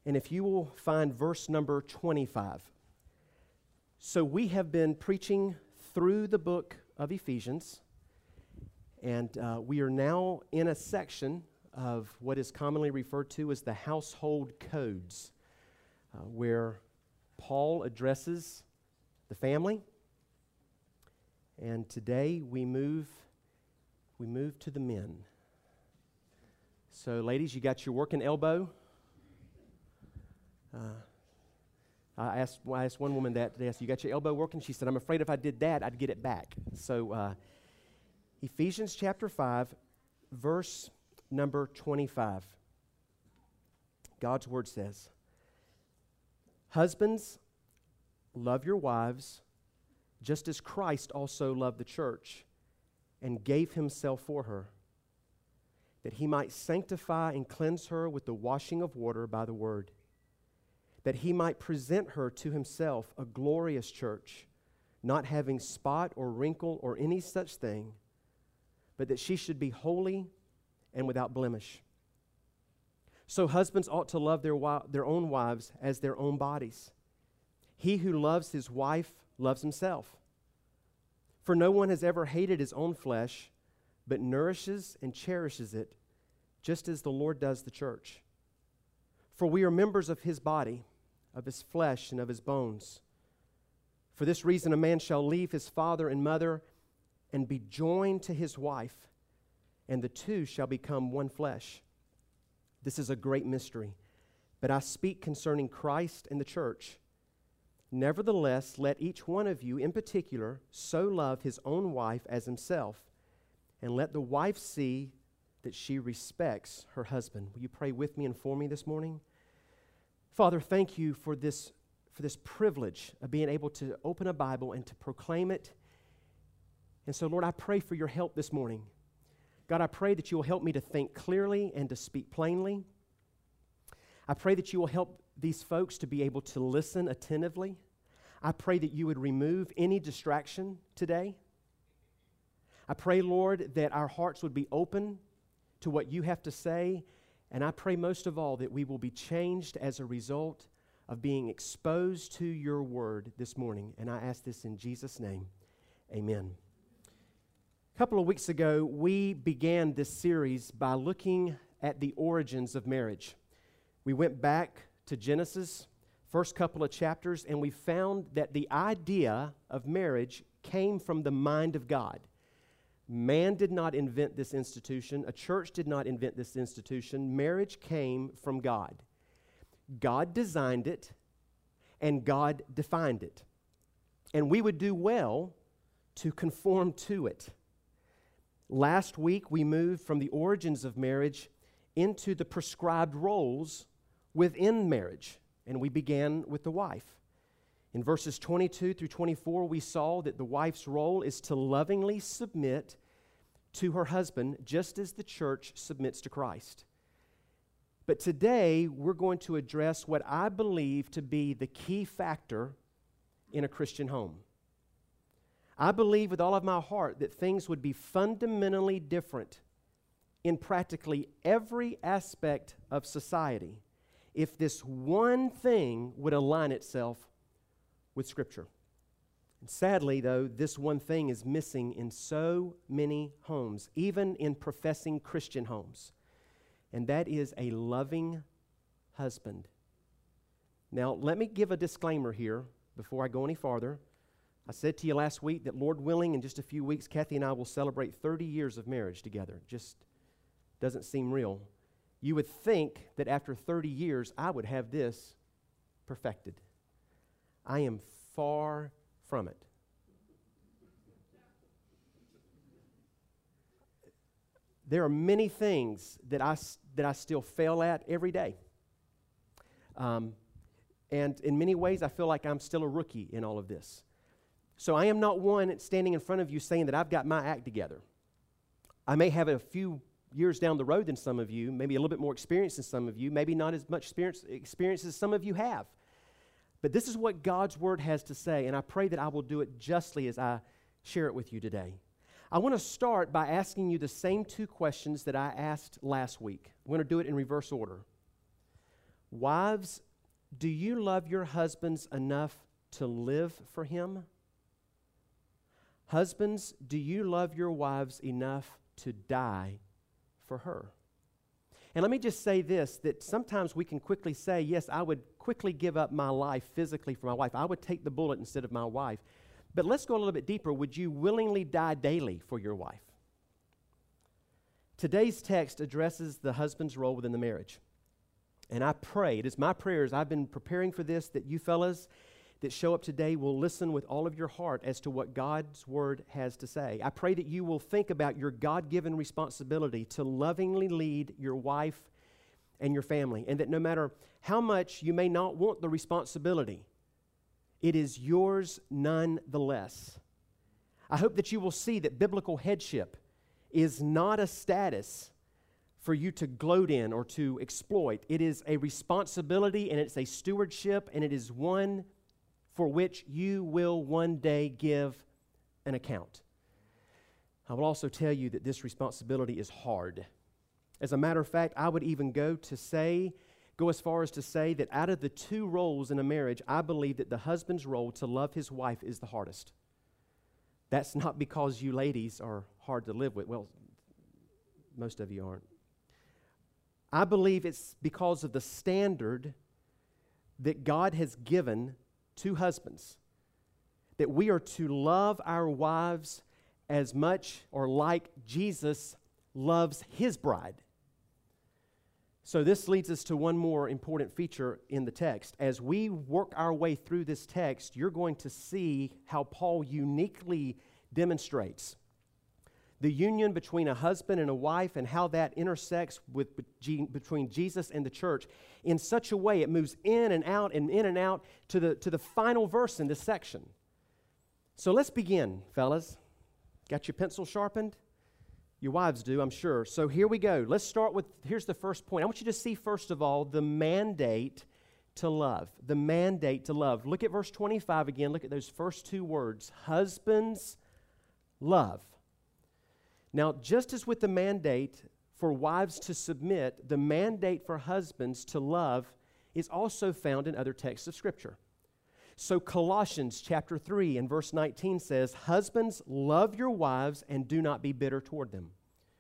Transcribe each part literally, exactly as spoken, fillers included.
and if you will find verse number twenty-five. So we have been preaching through the book of Ephesians, and uh, we are now in a section of what is commonly referred to as the household codes, uh, where Paul addresses the family. And today we move we move to the men. So ladies, you got your working elbow. Uh, I asked I asked one woman that today, I said, you got your elbow working? She said, I'm afraid if I did that, I'd get it back. So uh, Ephesians chapter five, verse number twenty-five. God's word says, husbands, love your wives, just as Christ also loved the church and gave himself for her, that he might sanctify and cleanse her with the washing of water by the word, that he might present her to himself a glorious church, not having spot or wrinkle or any such thing, but that she should be holy and without blemish. So husbands ought to love their, wi- their own wives as their own bodies. He who loves his wife loves himself. For no one has ever hated his own flesh, but nourishes and cherishes it, just as the Lord does the church. For we are members of his body, of his flesh and of his bones. For this reason a man shall leave his father and mother and be joined to his wife, and the two shall become one flesh. This is a great mystery, but I speak concerning Christ and the church. Nevertheless, let each one of you in particular so love his own wife as himself, and let the wife see that she respects her husband. Will you pray with me and for me this morning? Father, thank you for this, for this privilege of being able to open a Bible and to proclaim it. And so, Lord, I pray for your help this morning. God, I pray that you will help me to think clearly and to speak plainly. I pray that you will help these folks to be able to listen attentively. I pray that you would remove any distraction today. I pray, Lord, that our hearts would be open to what you have to say. And I pray most of all that we will be changed as a result of being exposed to your word this morning. And I ask this in Jesus' name. Amen. A couple of weeks ago, we began this series by looking at the origins of marriage. We went back to Genesis, first couple of chapters, and we found that the idea of marriage came from the mind of God. Man did not invent this institution. A church did not invent this institution. Marriage came from God. God designed it, and God defined it. And we would do well to conform to it. Last week, we moved from the origins of marriage into the prescribed roles within marriage, and we began with the wife. In verses twenty-two through twenty-four, we saw that the wife's role is to lovingly submit to her husband, just as the church submits to Christ. But today, we're going to address what I believe to be the key factor in a Christian home. I believe with all of my heart that things would be fundamentally different in practically every aspect of society if this one thing would align itself with Scripture. And sadly, though, this one thing is missing in so many homes, even in professing Christian homes, and that is a loving husband. Now, let me give a disclaimer here before I go any farther. I said to you last week that, Lord willing, in just a few weeks, Kathy and I will celebrate thirty years of marriage together. Just doesn't seem real. You would think that after thirty years, I would have this perfected. I am far from it. There are many things that I, that I still fail at every day. Um, and in many ways, I feel like I'm still a rookie in all of this. So I am not one standing in front of you saying that I've got my act together. I may have a few years down the road than some of you, maybe a little bit more experience than some of you, maybe not as much experience, experience as some of you have. But this is what God's Word has to say, and I pray that I will do it justly as I share it with you today. I want to start by asking you the same two questions that I asked last week. I'm going to do it in reverse order. Wives, do you love your husbands enough to live for him? Husbands, do you love your wives enough to die for her? And let me just say this, that sometimes we can quickly say, yes, I would quickly give up my life physically for my wife. I would take the bullet instead of my wife. But let's go a little bit deeper. Would you willingly die daily for your wife? Today's text addresses the husband's role within the marriage. And I pray, it is my prayers, I've been preparing for this, that you fellas that show up today will listen with all of your heart as to what God's Word has to say. I pray that you will think about your God-given responsibility to lovingly lead your wife and your family, and that no matter how much you may not want the responsibility, it is yours nonetheless. I hope that you will see that biblical headship is not a status for you to gloat in or to exploit. It is a responsibility, and it's a stewardship, and it is one for which you will one day give an account. I will also tell you that this responsibility is hard. As a matter of fact, I would even go to say, go as far as to say that out of the two roles in a marriage, I believe that the husband's role to love his wife is the hardest. That's not because you ladies are hard to live with. Well, most of you aren't. I believe it's because of the standard that God has given to husbands, that we are to love our wives as much or like Jesus loves his bride. So this leads us to one more important feature in the text. As we work our way through this text, you're going to see how Paul uniquely demonstrates the union between a husband and a wife and how that intersects with between Jesus and the church in such a way it moves in and out and in and out to the, to the final verse in this section. So let's begin, fellas. Got your pencil sharpened? Your wives do, I'm sure. So here we go. Let's start with, here's the first point. I want you to see, first of all, the mandate to love. The mandate to love. Look at verse twenty-five again. Look at those first two words. Husbands, love. Now, just as with the mandate for wives to submit, the mandate for husbands to love is also found in other texts of Scripture. So Colossians chapter three and verse nineteen says, "Husbands, love your wives and do not be bitter toward them."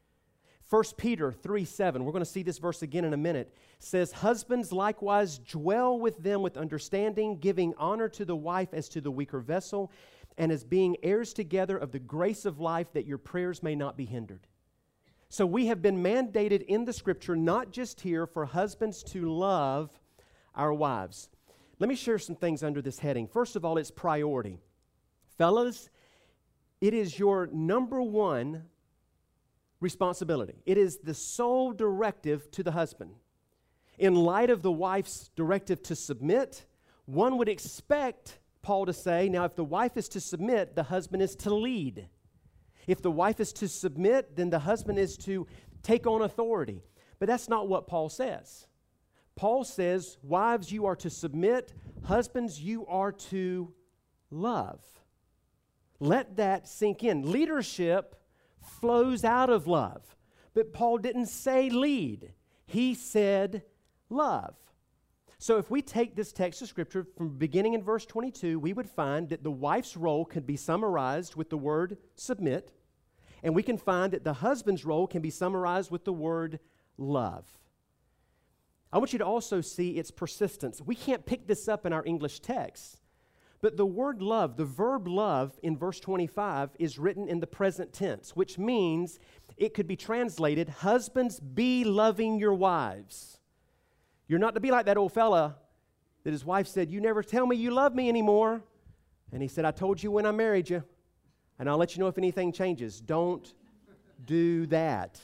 First Peter three seven, we're going to see this verse again in a minute, says, "Husbands likewise dwell with them with understanding, giving honor to the wife as to the weaker vessel, and as being heirs together of the grace of life, that your prayers may not be hindered." So we have been mandated in the Scripture, not just here, for husbands to love our wives. Let me share some things under this heading. First of all, it's priority. Fellas, it is your number one responsibility. It is the sole directive to the husband. In light of the wife's directive to submit, one would expect Paul to say, now if the wife is to submit, the husband is to lead. If the wife is to submit, then the husband is to take on authority. But that's not what Paul says. Paul says, wives, you are to submit. Husbands, you are to love. Let that sink in. Leadership flows out of love. But Paul didn't say lead. He said love. So if we take this text of Scripture from beginning in verse twenty-two, we would find that the wife's role can be summarized with the word submit, and we can find that the husband's role can be summarized with the word love. I want you to also see its persistence. We can't pick this up in our English text, but the word love, the verb love in verse twenty-five is written in the present tense, which means it could be translated, husbands, be loving your wives. You're not to be like that old fella that his wife said, you never tell me you love me anymore. And he said, I told you when I married you, and I'll let you know if anything changes. Don't do that.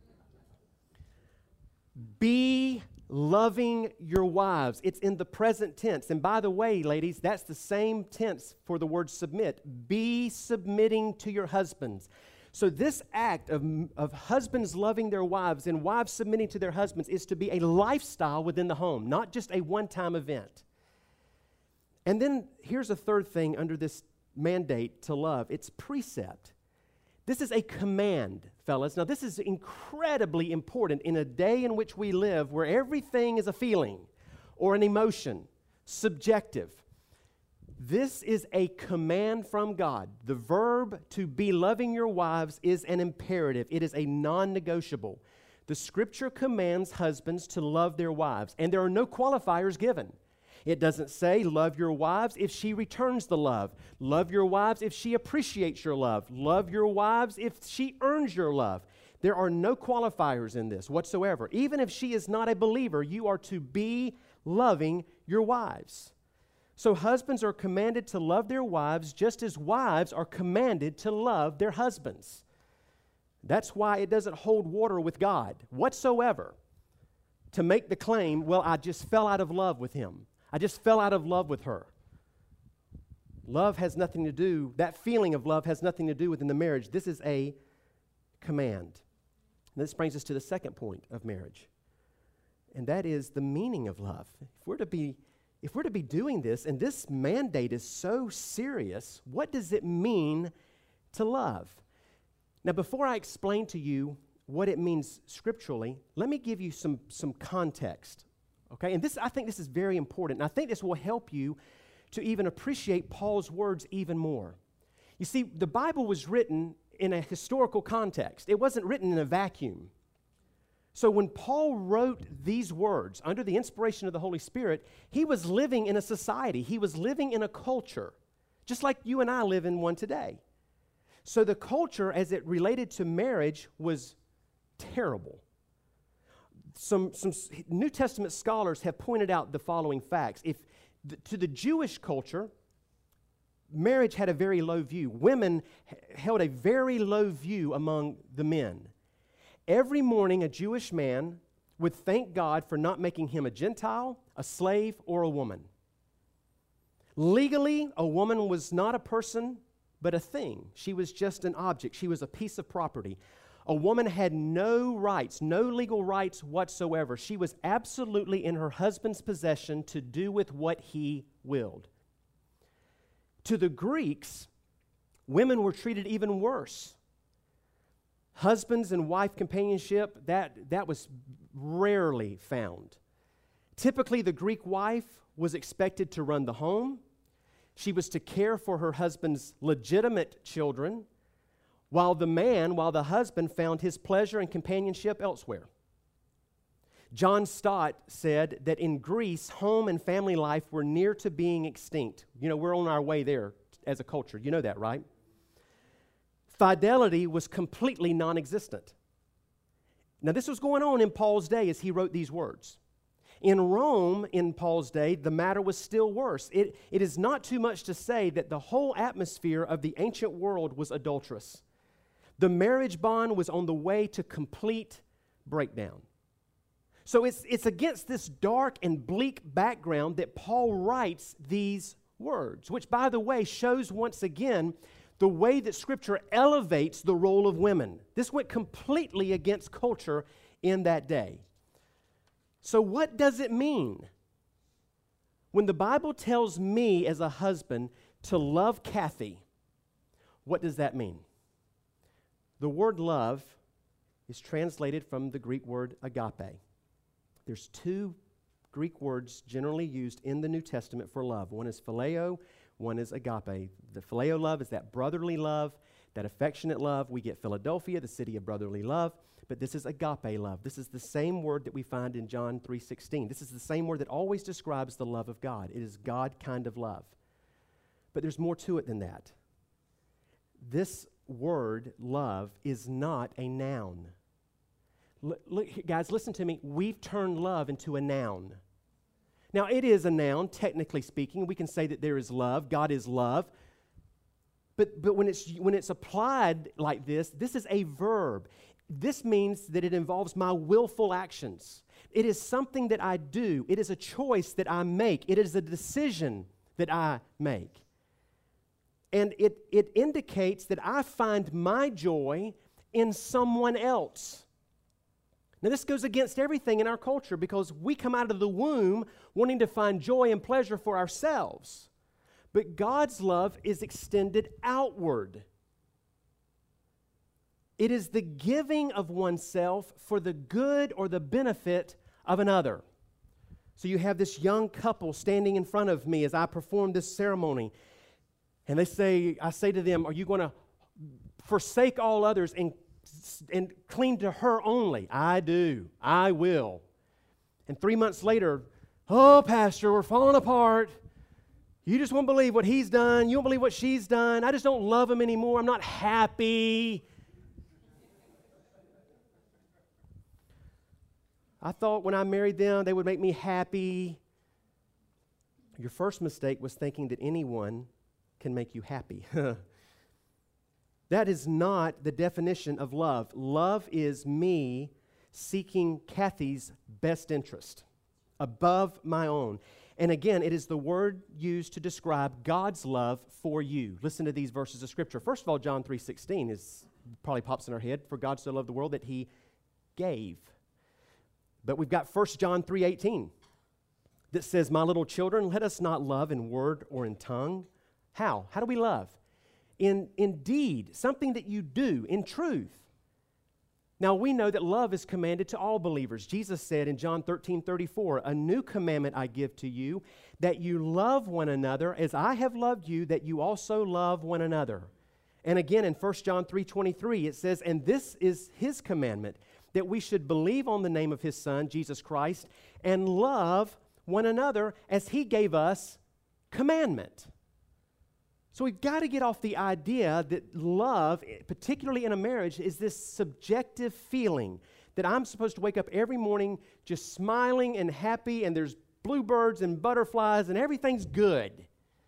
Be loving your wives. It's in the present tense. And by the way, ladies, that's the same tense for the word submit. Be submitting to your husbands. So this act of, of husbands loving their wives and wives submitting to their husbands is to be a lifestyle within the home, not just a one-time event. And then here's a third thing under this mandate to love. It's precept. This is a command, fellas. Now, this is incredibly important in a day in which we live where everything is a feeling. or an emotion, subjective. This is a command from God. The verb to be loving your wives is an imperative. It is a non-negotiable. The Scripture commands husbands to love their wives, and there are no qualifiers given. It doesn't say, love your wives if she returns the love. Love your wives if she appreciates your love. Love your wives if she earns your love. There are no qualifiers in this whatsoever. Even if she is not a believer, you are to be loving your wives. So husbands are commanded to love their wives just as wives are commanded to love their husbands. That's why it doesn't hold water with God whatsoever to make the claim, well, I just fell out of love with him. I just fell out of love with her. Love has nothing to do, that feeling of love has nothing to do within the marriage. This is a command. And this brings us to the second point of marriage, and that is the meaning of love. If we're to be If we're to be doing this, and this mandate is so serious, what does it mean to love? Now, before I explain to you what it means scripturally, let me give you some, some context, okay? And this, I think this is very important, and I think this will help you to even appreciate Paul's words even more. You see, the Bible was written in a historical context. It wasn't written in a vacuum. So when Paul wrote these words under the inspiration of the Holy Spirit, he was living in a society. He was living in a culture, just like you and I live in one today. So the culture, as it related to marriage, was terrible. Some, some New Testament scholars have pointed out the following facts. If the, to the Jewish culture, marriage had a very low view. Women h- held a very low view among the men. Every morning, a Jewish man would thank God for not making him a Gentile, a slave, or a woman. Legally, a woman was not a person, but a thing. She was just an object. She was a piece of property. A woman had no rights, no legal rights whatsoever. She was absolutely in her husband's possession to do with what he willed. To the Greeks, women were treated even worse. Husbands and wife companionship, that, that was rarely found. Typically, the Greek wife was expected to run the home. She was to care for her husband's legitimate children, while the man, while the husband found his pleasure and companionship elsewhere. John Stott said that in Greece, home and family life were near to being extinct. You know, we're on our way there as a culture. You know that, right? Fidelity was completely non-existent. Now, this was going on in Paul's day as he wrote these words. In Rome, in Paul's day, the matter was still worse. It, it is not too much to say that the whole atmosphere of the ancient world was adulterous. The marriage bond was on the way to complete breakdown. So it's, it's against this dark and bleak background that Paul writes these words, which, by the way, shows once again the way that Scripture elevates the role of women. This went completely against culture in that day. So what does it mean when the Bible tells me as a husband to love Kathy? What does that mean? The word love is translated from the Greek word agape. There's two Greek words generally used in the New Testament for love. One is phileo, one is agape. The phileo love is that brotherly love, that affectionate love. We get Philadelphia, the city of brotherly love, but this is agape love. This is the same word that we find in John three sixteen. This is the same word that always describes the love of God. It is God kind of love. But there's more to it than that. This word, love, is not a noun. L- look, guys, listen to me. We've turned love into a noun. Now, it is a noun, technically speaking. We can say that there is love. God is love. But, but when it's, when it's applied like this, this is a verb. This means that it involves my willful actions. It is something that I do. It is a choice that I make. It is a decision that I make. And it, it indicates that I find my joy in someone else. Now, this goes against everything in our culture because we come out of the womb wanting to find joy and pleasure for ourselves. But God's love is extended outward. It is the giving of oneself for the good or the benefit of another. So you have this young couple standing in front of me as I perform this ceremony. And they say, I say to them, are you going to forsake all others and, and cling to her only? I do. I will. And three months later, oh, Pastor, we're falling apart. You just won't believe what he's done. You won't believe what she's done. I just don't love him anymore. I'm not happy. I thought when I married them, they would make me happy. Your first mistake was thinking that anyone can make you happy. That is not the definition of love. Love is me seeking Kathy's best interest above my own. And again, it is the word used to describe God's love for you. Listen to these verses of Scripture. First of all, John three sixteen is probably pops in our head. For God so loved the world that he gave. But we've got First John three eighteen that says, my little children, let us not love in word or in tongue. How? How do we love? In, in deed, something that you do, in truth. Now, we know that love is commanded to all believers. Jesus said in John thirteen thirty-four, a new commandment I give to you, that you love one another as I have loved you, that you also love one another. And again, in First John three twenty-three, it says, and this is his commandment, that we should believe on the name of his Son, Jesus Christ, and love one another as he gave us commandment. So we've got to get off the idea that love, particularly in a marriage, is this subjective feeling that I'm supposed to wake up every morning just smiling and happy, and there's bluebirds and butterflies and everything's good.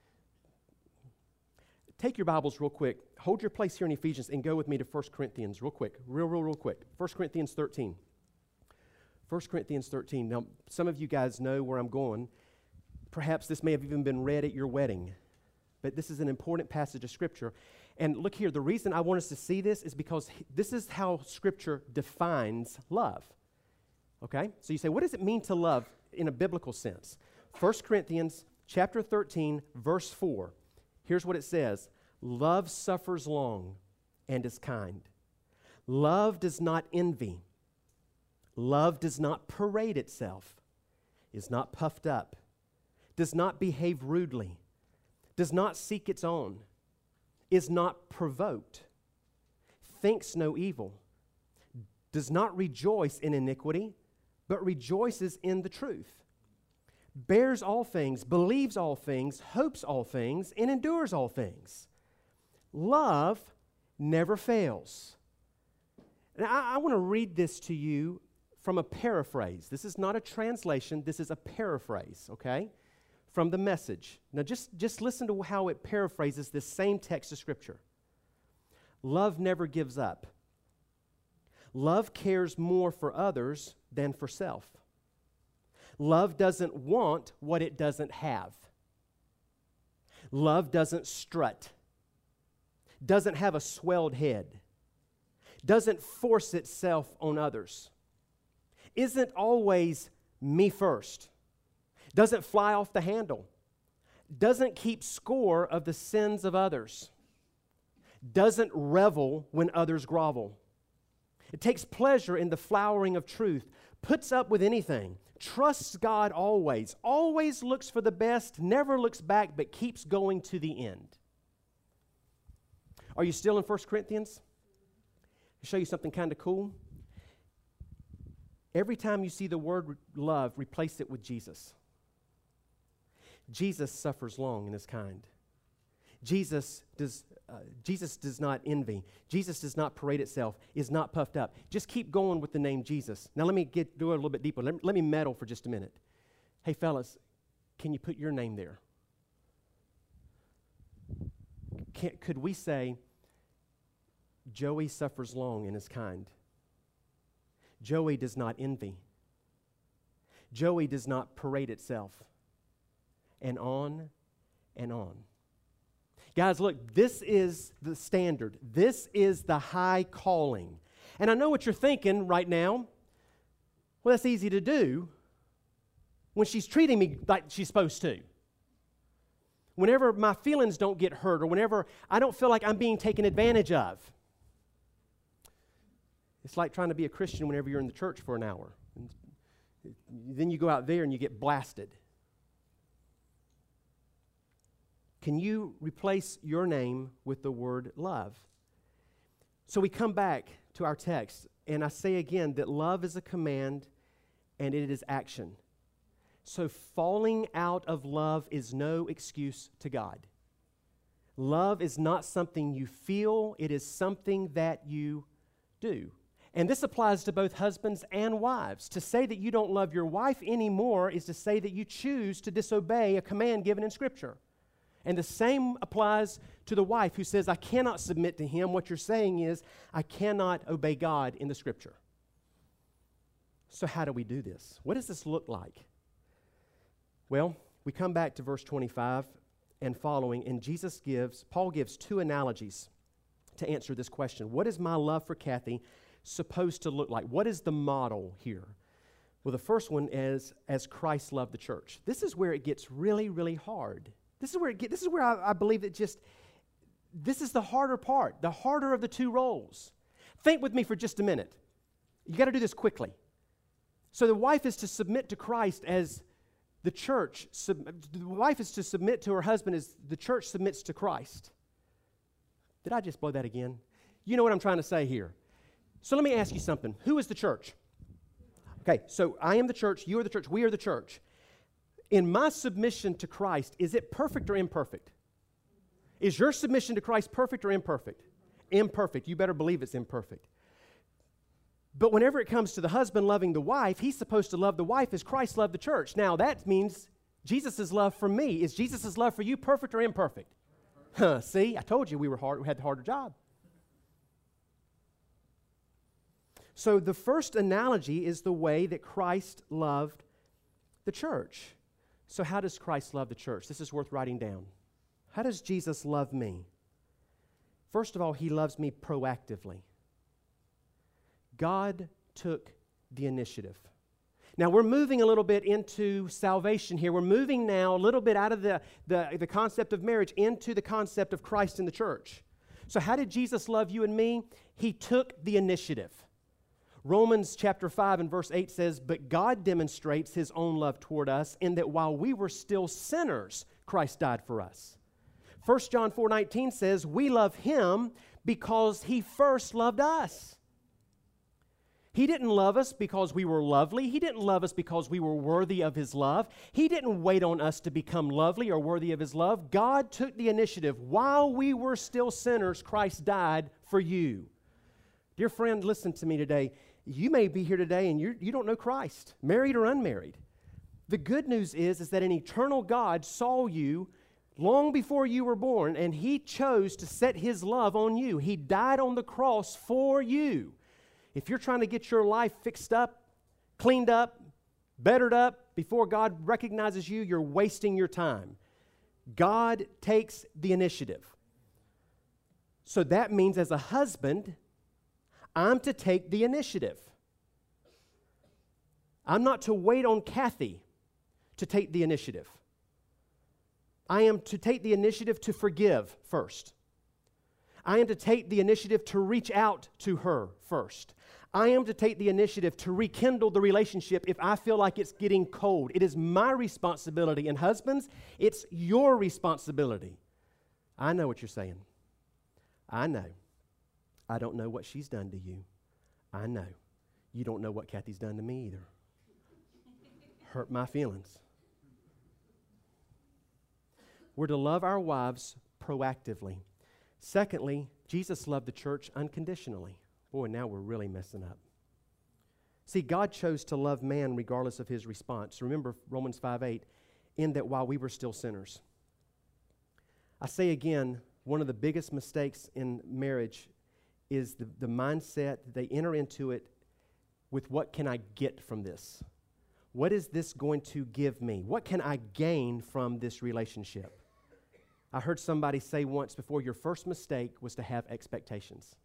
Take your Bibles real quick. Hold your place here in Ephesians and go with me to First Corinthians real quick. Real, real, real quick. First Corinthians thirteen. First Corinthians thirteen. Now, some of you guys know where I'm going. Perhaps this may have even been read at your wedding. But this is an important passage of Scripture. And look here, the reason I want us to see this is because this is how Scripture defines love. Okay? So you say, what does it mean to love in a biblical sense? First Corinthians chapter thirteen, verse four. Here's what it says. Love suffers long and is kind. Love does not envy. Love does not parade itself, is not puffed up, does not behave rudely, does not seek its own, is not provoked, thinks no evil, does not rejoice in iniquity, but rejoices in the truth, bears all things, believes all things, hopes all things, and endures all things. Love never fails. Now, I, I want to read this to you from a paraphrase. This is not a translation. This is a paraphrase, okay, from the Message. Now, just, just listen to how it paraphrases this same text of Scripture. Love never gives up. Love cares more for others than for self. Love doesn't want what it doesn't have. Love doesn't strut. Doesn't have a swelled head. Doesn't force itself on others. Isn't always me first. Doesn't fly off the handle. Doesn't keep score of the sins of others. Doesn't revel when others grovel. It takes pleasure in the flowering of truth. Puts up with anything. Trusts God always. Always looks for the best. Never looks back, but keeps going to the end. Are you still in First Corinthians? I'll show you something kind of cool. Every time you see the word re- love, replace it with Jesus. Jesus suffers long and is kind. Jesus does, uh, Jesus does not envy. Jesus does not parade itself, is not puffed up. Just keep going with the name Jesus. Now let me get do it a little bit deeper. Let me, let me meddle for just a minute. Hey fellas, can you put your name there? Can, could we say, Joey suffers long and is kind. Joey does not envy. Joey does not parade itself. And on and on. Guys, look, this is the standard. This is the high calling. And I know what you're thinking right now. Well, that's easy to do when she's treating me like she's supposed to. Whenever my feelings don't get hurt or whenever I don't feel like I'm being taken advantage of. It's like trying to be a Christian whenever you're in the church for an hour. Then you go out there and you get blasted. Can you replace your name with the word love? So we come back to our text, and I say again that love is a command and it is action. So falling out of love is no excuse to God. Love is not something you feel, it is something that you do. And this applies to both husbands and wives. To say that you don't love your wife anymore is to say that you choose to disobey a command given in Scripture. And the same applies to the wife who says, I cannot submit to him. What you're saying is, I cannot obey God in the Scripture. So how do we do this? What does this look like? Well, we come back to verse twenty-five and following, and Jesus gives, Paul gives two analogies to answer this question. What is my love for Kathy supposed to look like? What is the model here? Well, the first one is as Christ loved the church. This is where it gets really, really hard. This is where it get, this is where I, I believe that just, this is the harder part, the harder of the two roles. Think with me for just a minute. You got to do this quickly. So the wife is to submit to Christ as the church, sub, the wife is to submit to her husband as the church submits to Christ. Did I just blow that again? You know what I'm trying to say here. So let me ask you something. Who is the church? Okay, so I am the church, you are the church, we are the church. In my submission to Christ, is it perfect or imperfect? Is your submission to Christ perfect or imperfect? Imperfect. You better believe it's imperfect. But whenever it comes to the husband loving the wife, he's supposed to love the wife as Christ loved the church. Now, that means Jesus' love for me. Is Jesus' love for you perfect or imperfect? Huh, see, I told you we were hard, we had the harder job. So the first analogy is the way that Christ loved the church. So how does Christ love the church? This is worth writing down. How does Jesus love me? First of all, he loves me proactively. God took the initiative. Now, we're moving a little bit into salvation here. We're moving now a little bit out of the, the, the concept of marriage into the concept of Christ in the church. So how did Jesus love you and me? He took the initiative. Romans chapter five and verse eight says, but God demonstrates his own love toward us in that while we were still sinners, Christ died for us. First John four nineteen says, we love him because he first loved us. He didn't love us because we were lovely. He didn't love us because we were worthy of his love. He didn't wait on us to become lovely or worthy of his love. God took the initiative. While we were still sinners, Christ died for you. Dear friend, listen to me today. You may be here today and you you don't know Christ, married or unmarried. The good news is, is that an eternal God saw you long before you were born, and he chose to set his love on you. He died on the cross for you. If you're trying to get your life fixed up, cleaned up, bettered up before God recognizes you, you're wasting your time. God takes the initiative. So that means as a husband, I'm to take the initiative. I'm not to wait on Kathy to take the initiative. I am to take the initiative to forgive first. I am to take the initiative to reach out to her first. I am to take the initiative to rekindle the relationship if I feel like it's getting cold. It is my responsibility. And husbands, it's your responsibility. I know what you're saying. I know. I don't know what she's done to you. I know. You don't know what Kathy's done to me either. Hurt my feelings. We're to love our wives proactively. Secondly, Jesus loved the church unconditionally. Boy, now we're really messing up. See, God chose to love man regardless of his response. Remember Romans five eight, in that while we were still sinners. I say again, one of the biggest mistakes in marriage is the, the mindset that they enter into it with what can I get from this? What is this going to give me? What can I gain from this relationship? I heard somebody say once before, your first mistake was to have expectations.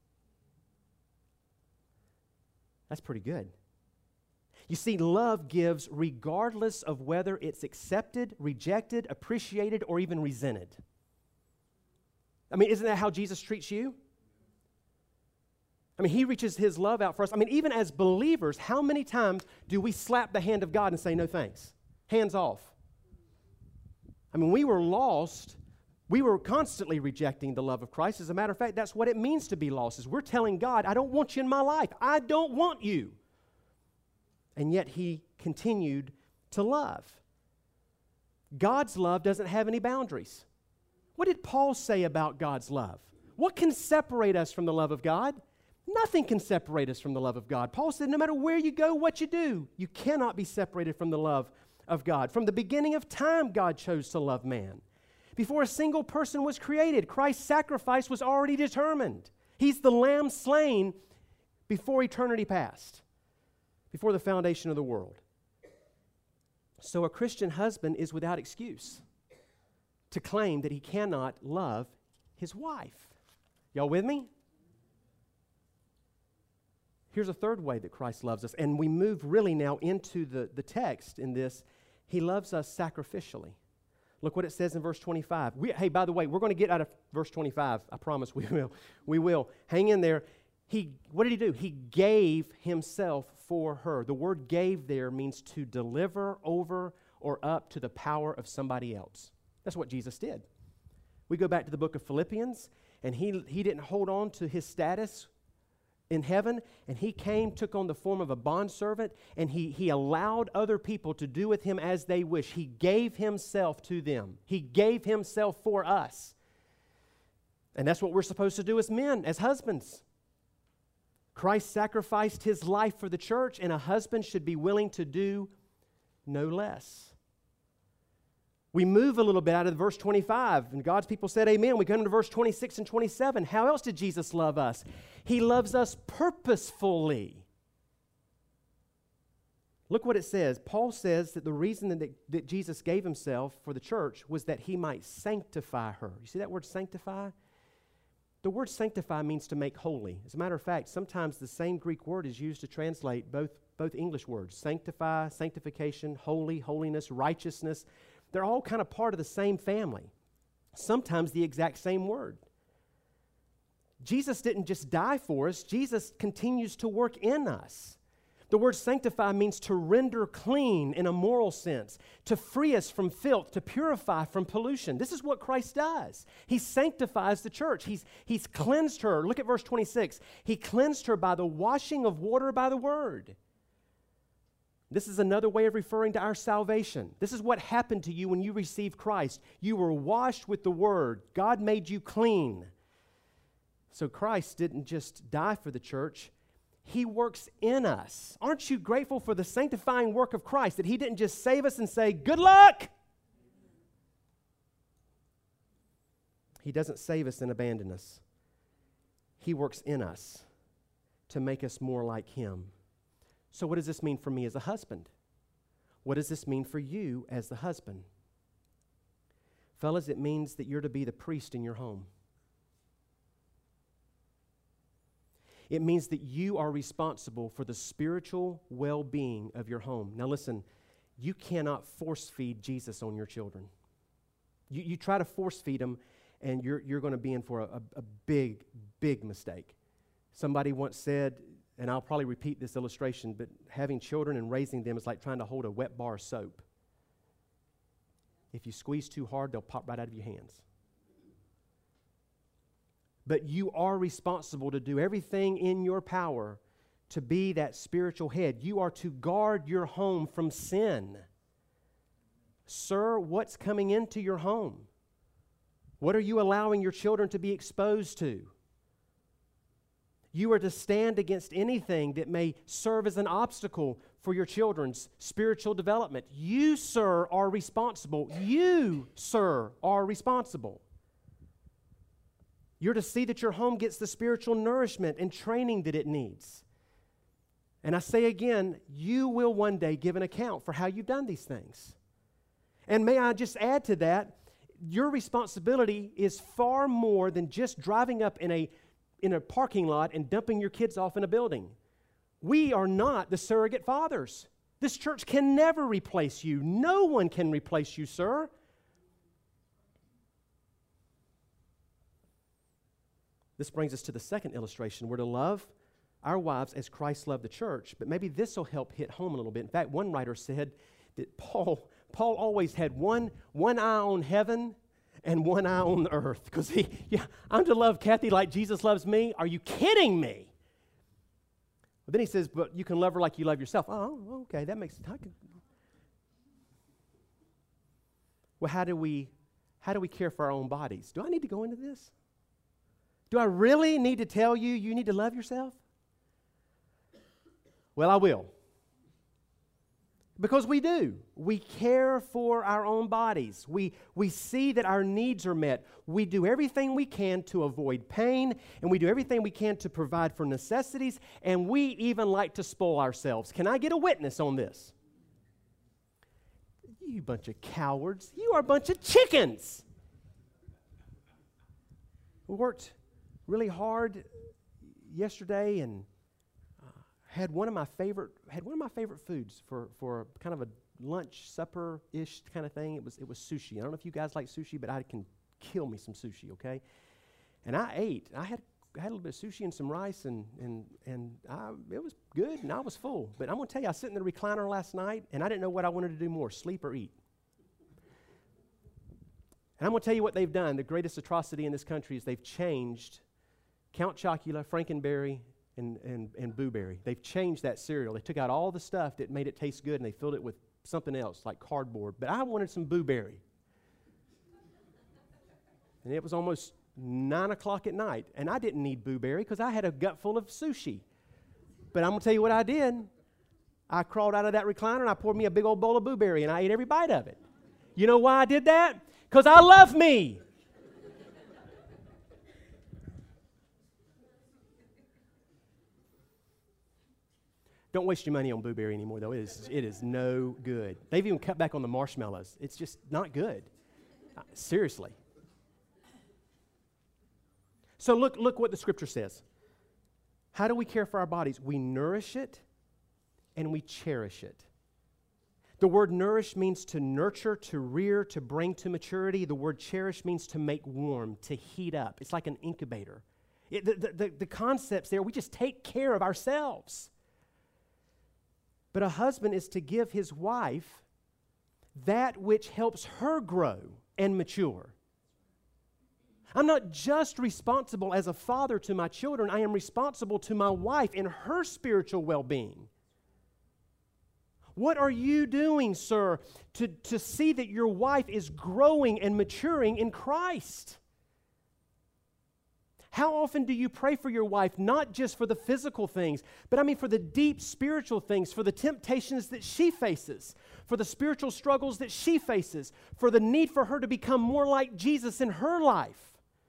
That's pretty good. You see, love gives regardless of whether it's accepted, rejected, appreciated, or even resented. I mean, isn't that how Jesus treats you? I mean, he reaches his love out for us. I mean, even as believers, how many times do we slap the hand of God and say, no thanks? Hands off. I mean, we were lost. We were constantly rejecting the love of Christ. As a matter of fact, that's what it means to be lost, is we're telling God, I don't want you in my life. I don't want you. And yet he continued to love. God's love doesn't have any boundaries. What did Paul say about God's love? What can separate us from the love of God? Nothing can separate us from the love of God. Paul said, no matter where you go, what you do, you cannot be separated from the love of God. From the beginning of time, God chose to love man. Before a single person was created, Christ's sacrifice was already determined. He's the lamb slain before eternity passed, before the foundation of the world. So a Christian husband is without excuse to claim that he cannot love his wife. Y'all with me? Here's a third way that Christ loves us, and we move really now into the, the text in this. He loves us sacrificially. Look what it says in verse twenty-five. We, hey, by the way, we're going to get out of verse twenty-five. I promise we will. We will. Hang in there. He, what did he do? He gave himself for her. The word gave there means to deliver over or up to the power of somebody else. That's what Jesus did. We go back to the book of Philippians, and he, he didn't hold on to his status in heaven, and he came, took on the form of a bondservant, and he, he allowed other people to do with him as they wish. He gave himself to them. He gave himself for us. And that's what we're supposed to do as men, as husbands. Christ sacrificed his life for the church, and a husband should be willing to do no less. We move a little bit out of verse twenty-five, and God's people said amen. We come to verse twenty-six and twenty-seven. How else did Jesus love us? He loves us purposefully. Look what it says. Paul says that the reason that, that Jesus gave himself for the church was that he might sanctify her. You see that word sanctify? The word sanctify means to make holy. As a matter of fact, sometimes the same Greek word is used to translate both, both English words. Sanctify, sanctification, holy, holiness, righteousness. They're all kind of part of the same family. Sometimes the exact same word. Jesus didn't just die for us. Jesus continues to work in us. The word sanctify means to render clean in a moral sense, to free us from filth, to purify from pollution. This is what Christ does. He sanctifies the church. He's, he's cleansed her. Look at verse twenty-six. He cleansed her by the washing of water by the word. This is another way of referring to our salvation. This is what happened to you when you received Christ. You were washed with the word. God made you clean. So Christ didn't just die for the church. He works in us. Aren't you grateful for the sanctifying work of Christ, that he didn't just save us and say, good luck? He doesn't save us and abandon us. He works in us to make us more like him. So what does this mean for me as a husband? What does this mean for you as the husband? Fellas, it means that you're to be the priest in your home. It means that you are responsible for the spiritual well-being of your home. Now listen, you cannot force feed Jesus on your children. You, you try to force feed them, and you're, you're going to be in for a, a, a big, big mistake. Somebody once said, and I'll probably repeat this illustration, but having children and raising them is like trying to hold a wet bar of soap. If you squeeze too hard, they'll pop right out of your hands. But you are responsible to do everything in your power to be that spiritual head. You are to guard your home from sin. Sir, what's coming into your home? What are you allowing your children to be exposed to? You are to stand against anything that may serve as an obstacle for your children's spiritual development. You, sir, are responsible. You, sir, are responsible. You're to see that your home gets the spiritual nourishment and training that it needs. And I say again, you will one day give an account for how you've done these things. And may I just add to that, your responsibility is far more than just driving up in a, in a parking lot and dumping your kids off in a building. We are not the surrogate fathers. This church can never replace you. No one can replace you, sir. This brings us to the second illustration. We're to love our wives as Christ loved the church. But maybe this will help hit home a little bit. In fact, one writer said that Paul, Paul always had one, one eye on heaven and one eye on the earth. Because he, yeah, I'm to love Kathy like Jesus loves me. Are you kidding me? But then he says, but you can love her like you love yourself. Oh, okay, that makes sense. Well, how do we, how do we care for our own bodies? Do I need to go into this? Do I really need to tell you you need to love yourself? Well, I will. Because we do. We care for our own bodies. We, we see that our needs are met. We do everything we can to avoid pain, and we do everything we can to provide for necessities, and we even like to spoil ourselves. Can I get a witness on this? You bunch of cowards. You are a bunch of chickens. We worked really hard yesterday and had one of my favorite had one of my favorite foods for, for kind of a lunch supper-ish kind of thing. It was it was sushi. I don't know if you guys like sushi, but I can kill me some sushi, okay? And I ate. I had I had a little bit of sushi and some rice, and and and I, it was good, and I was full. But I'm going to tell you, I was sitting in the recliner last night, and I didn't know what I wanted to do more, sleep or eat. And I'm going to tell you what they've done. The greatest atrocity in this country is they've changed Count Chocula, Frankenberry, and, and, and Boo Berry. They've changed that cereal. They took out all the stuff that made it taste good, and they filled it with something else, like cardboard. But I wanted some Boo Berry. And it was almost nine o'clock at night, and I didn't need Boo Berry because I had a gut full of sushi. But I'm going to tell you what I did. I crawled out of that recliner, and I poured me a big old bowl of Boo Berry, and I ate every bite of it. You know why I did that? Because I love me. Don't waste your money on Boo Berry anymore, though. It is, it is no good. They've even cut back on the marshmallows. It's just not good. Uh, seriously. So look, look what the Scripture says. How do we care for our bodies? We nourish it and we cherish it. The word nourish means to nurture, to rear, to bring to maturity. The word cherish means to make warm, to heat up. It's like an incubator. It, the, the, the, the concepts there, we just take care of ourselves. But a husband is to give his wife that which helps her grow and mature. I'm not just responsible as a father to my children. I am responsible to my wife in her spiritual well-being. What are you doing, sir, to, to see that your wife is growing and maturing in Christ? How often do you pray for your wife, not just for the physical things, but I mean for the deep spiritual things, for the temptations that she faces, for the spiritual struggles that she faces, for the need for her to become more like Jesus in her life?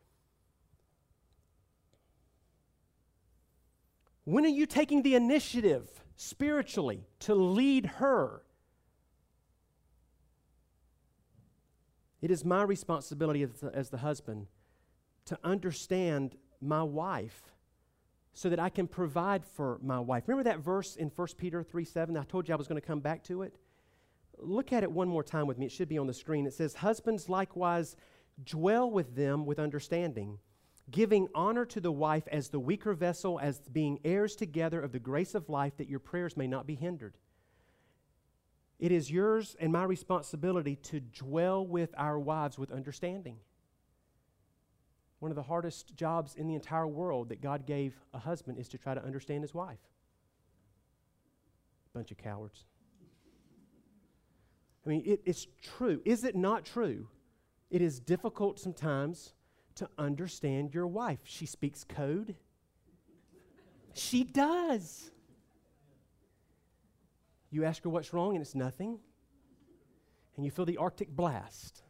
When are you taking the initiative spiritually to lead her? It is my responsibility as the, as the husband to understand my wife so that I can provide for my wife. Remember that verse in First Peter three seven? I told you I was going to come back to it. Look at it one more time with me. It should be on the screen. It says, husbands likewise dwell with them with understanding, giving honor to the wife as the weaker vessel, as being heirs together of the grace of life, that your prayers may not be hindered. It is yours and my responsibility to dwell with our wives with understanding. One of the hardest jobs in the entire world that God gave a husband is to try to understand his wife. Bunch of cowards. I mean, it, it's true. Is it not true? It is difficult sometimes to understand your wife. She speaks code. She does. You ask her what's wrong, and it's nothing. And you feel the Arctic blast.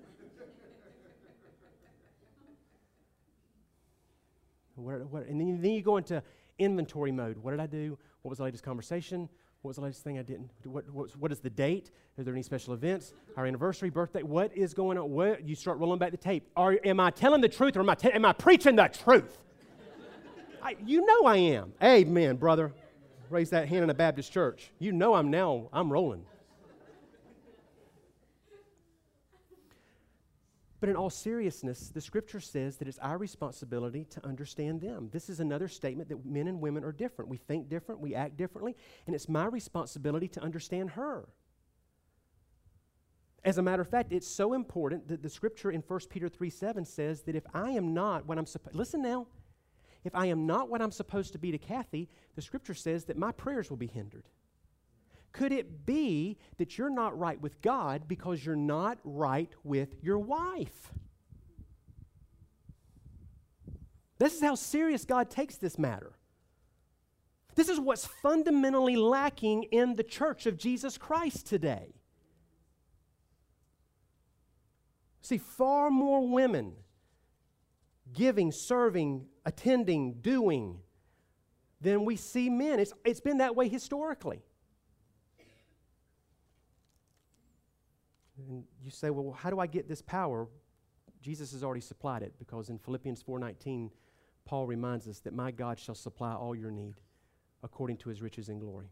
What, what, and then you, then you go into inventory mode. What did I do? What was the latest conversation? What was the latest thing I didn't? What, what, what is the date? Are there any special events? Our anniversary, birthday? What is going on? What, you start rolling back the tape. Are, am I telling the truth or am I, te- am I preaching the truth? I, you know I am. Amen, brother. Raise that hand in a Baptist church. You know I'm now, I'm rolling. But in all seriousness, the Scripture says that it's our responsibility to understand them. This is another statement that men and women are different. We think different, we act differently, and it's my responsibility to understand her. As a matter of fact, it's so important that the Scripture in First Peter three seven says that if I am not what I'm supposed, listen now, if I am not what I'm supposed to be to Kathy, the Scripture says that my prayers will be hindered. Could it be that you're not right with God because you're not right with your wife? This is how serious God takes this matter. This is what's fundamentally lacking in the church of Jesus Christ today. See, far more women giving, serving, attending, doing than we see men. It's, it's been that way historically. And you say, well, how do I get this power? Jesus has already supplied it, because in Philippians four nineteen, Paul reminds us that my God shall supply all your need according to his riches and glory.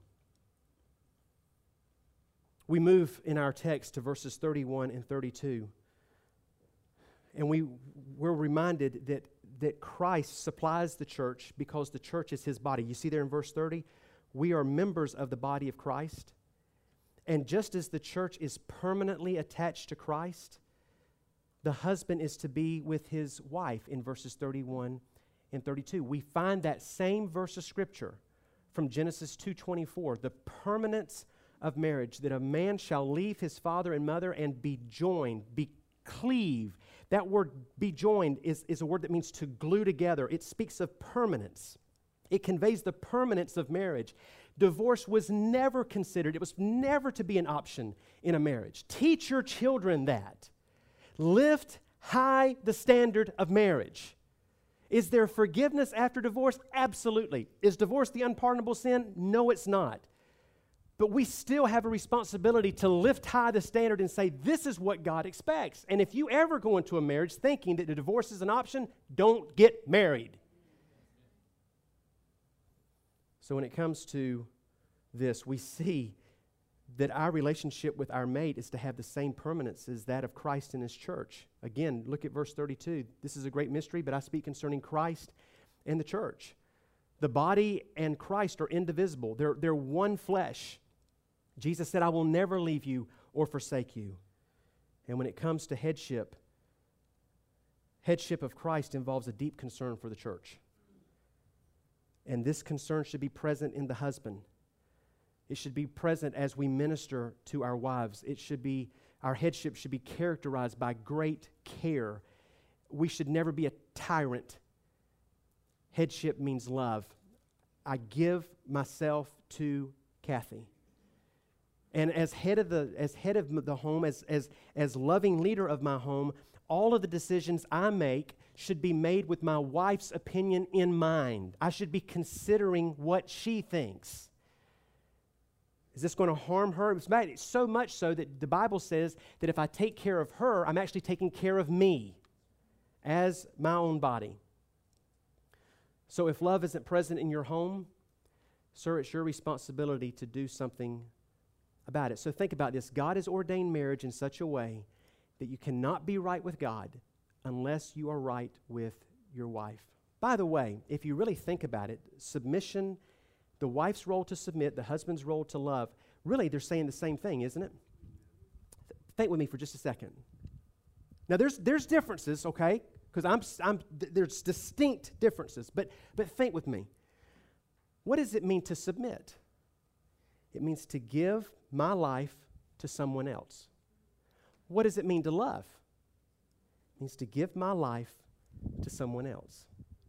We move in our text to verses thirty-one and thirty-two. And we, we're reminded that, that Christ supplies the church because the church is his body. You see there in verse thirty, we are members of the body of Christ. And just as the church is permanently attached to Christ, the husband is to be with his wife in verses thirty-one and thirty-two. We find that same verse of Scripture from Genesis two twenty-four, the permanence of marriage, that a man shall leave his father and mother and be joined, be cleave. That word be joined is, is a word that means to glue together. It speaks of permanence. It conveys the permanence of marriage. Divorce was never considered. It was never to be an option in a marriage. Teach your children that. Lift high the standard of marriage. Is there forgiveness after divorce? Absolutely. Is divorce the unpardonable sin? No, it's not. But we still have a responsibility to lift high the standard and say, this is what God expects. And if you ever go into a marriage thinking that the divorce is an option, don't get married. So when it comes to this, we see that our relationship with our mate is to have the same permanence as that of Christ in his church. Again, look at verse thirty-two. This is a great mystery, but I speak concerning Christ and the church. The body and Christ are indivisible. They're, they're one flesh. Jesus said, I will never leave you or forsake you. And when it comes to headship, headship of Christ involves a deep concern for the church. And this concern should be present in the husband. It should be present as we minister to our wives. It should be, our headship should be characterized by great care. We should never be a tyrant. Headship means love. I give myself to Kathy. And as head of the as head of the home, as, as, as loving leader of my home, all of the decisions I make should be made with my wife's opinion in mind. I should be considering what she thinks. Is this going to harm her? It's so much so that the Bible says that if I take care of her, I'm actually taking care of me as my own body. So if love isn't present in your home, sir, it's your responsibility to do something about it. So think about this. God has ordained marriage in such a way that you cannot be right with God unless you are right with your wife. By the way, if you really think about it, submission, the wife's role to submit, the husband's role to love, really they're saying the same thing, isn't it? Think with me for just a second. Now there's there's differences, okay? Because I'm I'm there's distinct differences, but but think with me. What does it mean to submit? It means to give my life to someone else. What does it mean to love? It means to give my life to someone else.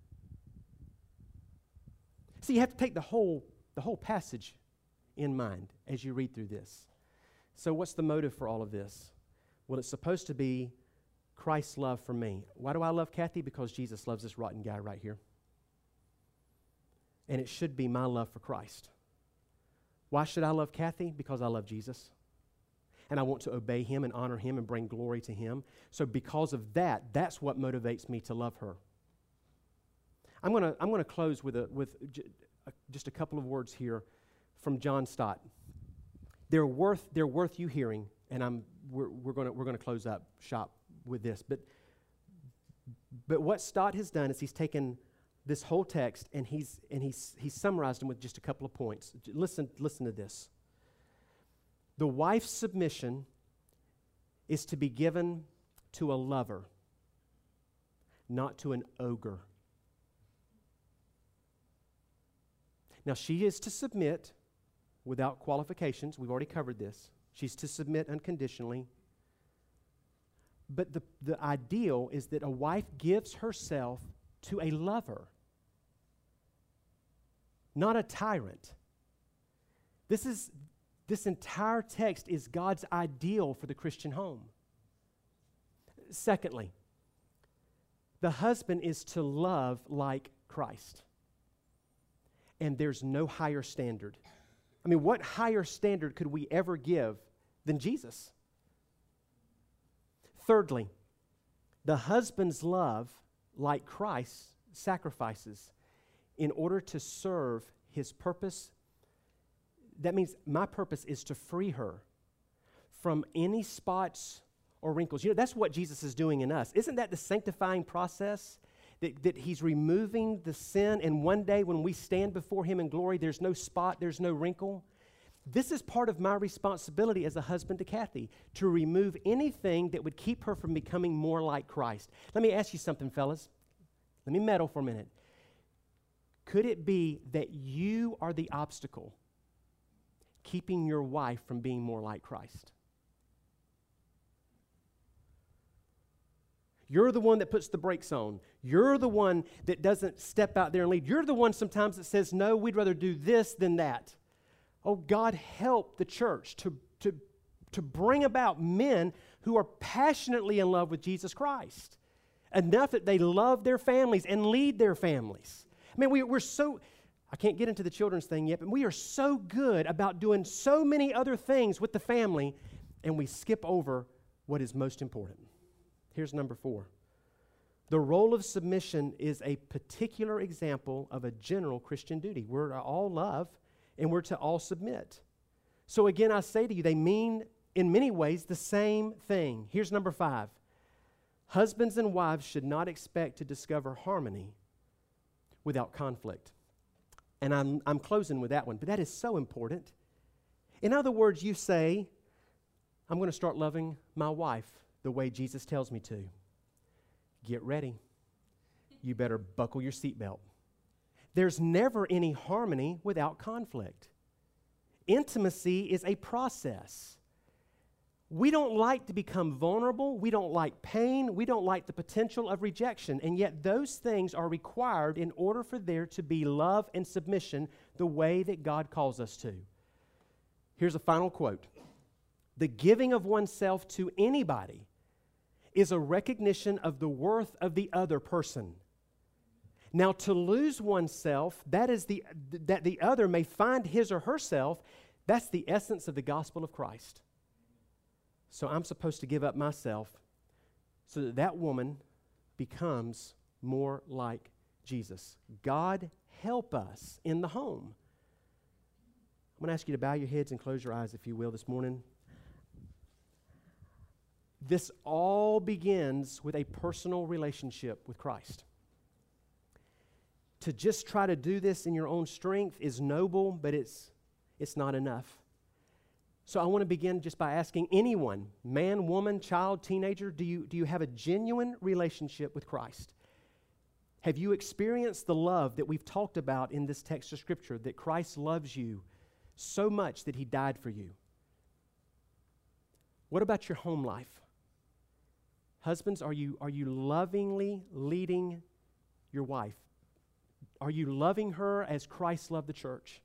See, you have to take the whole, the whole passage in mind as you read through this. So what's the motive for all of this? Well, it's supposed to be Christ's love for me. Why do I love Kathy? Because Jesus loves this rotten guy right here. And it should be my love for Christ. Why should I love Kathy? Because I love Jesus. And I want to obey him and honor him and bring glory to him. So because of that, that's what motivates me to love her. I'm going to I'm going to close with a with j- a, just a couple of words here from John Stott. They're worth they're worth you hearing, and I'm we're we're going to we're going to close up shop with this. But, but what Stott has done is he's taken this whole text and he's, and he's, he's summarized them with just a couple of points. Listen, listen to this. The wife's submission is to be given to a lover, not to an ogre. Now, she is to submit without qualifications. We've already covered this. She's to submit unconditionally. But the, the ideal is that a wife gives herself to a lover, not a tyrant. This is this entire text is God's ideal for the Christian home. Secondly, the husband is to love like Christ. And there's no higher standard. I mean, what higher standard could we ever give than Jesus? Thirdly, the husband's love, like Christ, sacrifices in order to serve his purpose. That means my purpose is to free her from any spots or wrinkles. You know, that's what Jesus is doing in us. Isn't that the sanctifying process? That, that he's removing the sin, and one day when we stand before him in glory, there's no spot, there's no wrinkle. This is part of my responsibility as a husband to Kathy, to remove anything that would keep her from becoming more like Christ. Let me ask you something, fellas. Let me meddle for a minute. Could it be that you are the obstacle keeping your wife from being more like Christ? You're the one that puts the brakes on. You're the one that doesn't step out there and lead. You're the one sometimes that says, no, we'd rather do this than that. Oh, God, help the church to, to, to bring about men who are passionately in love with Jesus Christ, enough that they love their families and lead their families. I mean, we, we're so, I can't get into the children's thing yet, but we are so good about doing so many other things with the family, and we skip over what is most important. Here's number four. The role of submission is a particular example of a general Christian duty. We're to all love, and we're to all submit. So again, I say to you, they mean in many ways the same thing. Here's number five. Husbands and wives should not expect to discover harmony without conflict. And I'm, I'm closing with that one, but that is so important. In other words, you say, I'm going to start loving my wife the way Jesus tells me to. Get ready. You better buckle your seatbelt. There's never any harmony without conflict. Intimacy is a process. We don't like to become vulnerable. We don't like pain. We don't like the potential of rejection. And yet those things are required in order for there to be love and submission the way that God calls us to. Here's a final quote. The giving of oneself to anybody is a recognition of the worth of the other person. Now, to lose oneself, that is the that the other may find his or herself, that's the essence of the gospel of Christ. So I'm supposed to give up myself so that that woman becomes more like Jesus. God help us in the home. I'm going to ask you to bow your heads and close your eyes, if you will, this morning. This all begins with a personal relationship with Christ. To just try to do this in your own strength is noble, but it's, it's not enough. So I want to begin just by asking anyone, man, woman, child, teenager, do you, do you have a genuine relationship with Christ? Have you experienced the love that we've talked about in this text of Scripture, that Christ loves you so much that He died for you? What about your home life? Husbands, are you, are you lovingly leading your wife? Are you loving her as Christ loved the church?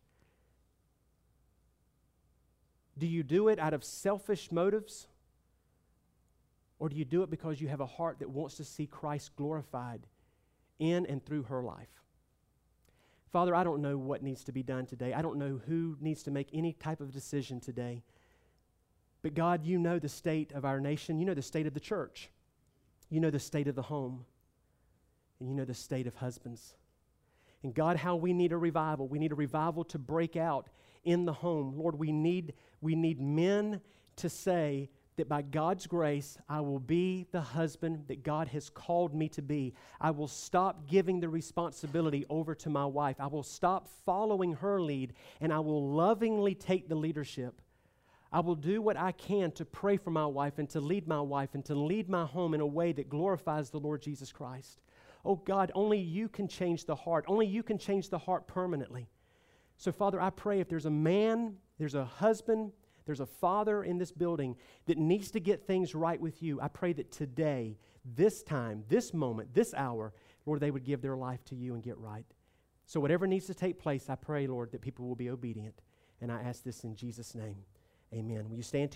Do you do it out of selfish motives? Or do you do it because you have a heart that wants to see Christ glorified in and through her life? Father, I don't know what needs to be done today. I don't know who needs to make any type of decision today. But God, you know the state of our nation. You know the state of the church. You know the state of the home. And you know the state of husbands. And God, how we need a revival. We need a revival to break out in the home. Lord, we need, we need men to say that by God's grace, I will be the husband that God has called me to be. I will stop giving the responsibility over to my wife. I will stop following her lead, and I will lovingly take the leadership. I will do what I can to pray for my wife and to lead my wife and to lead my home in a way that glorifies the Lord Jesus Christ. Oh God, only you can change the heart. Only you can change the heart permanently. So Father, I pray if there's a man, there's a husband, there's a father in this building that needs to get things right with you, I pray that today, this time, this moment, this hour, Lord, they would give their life to you and get right. So whatever needs to take place, I pray, Lord, that people will be obedient. And I ask this in Jesus' name. Amen. Will you stand to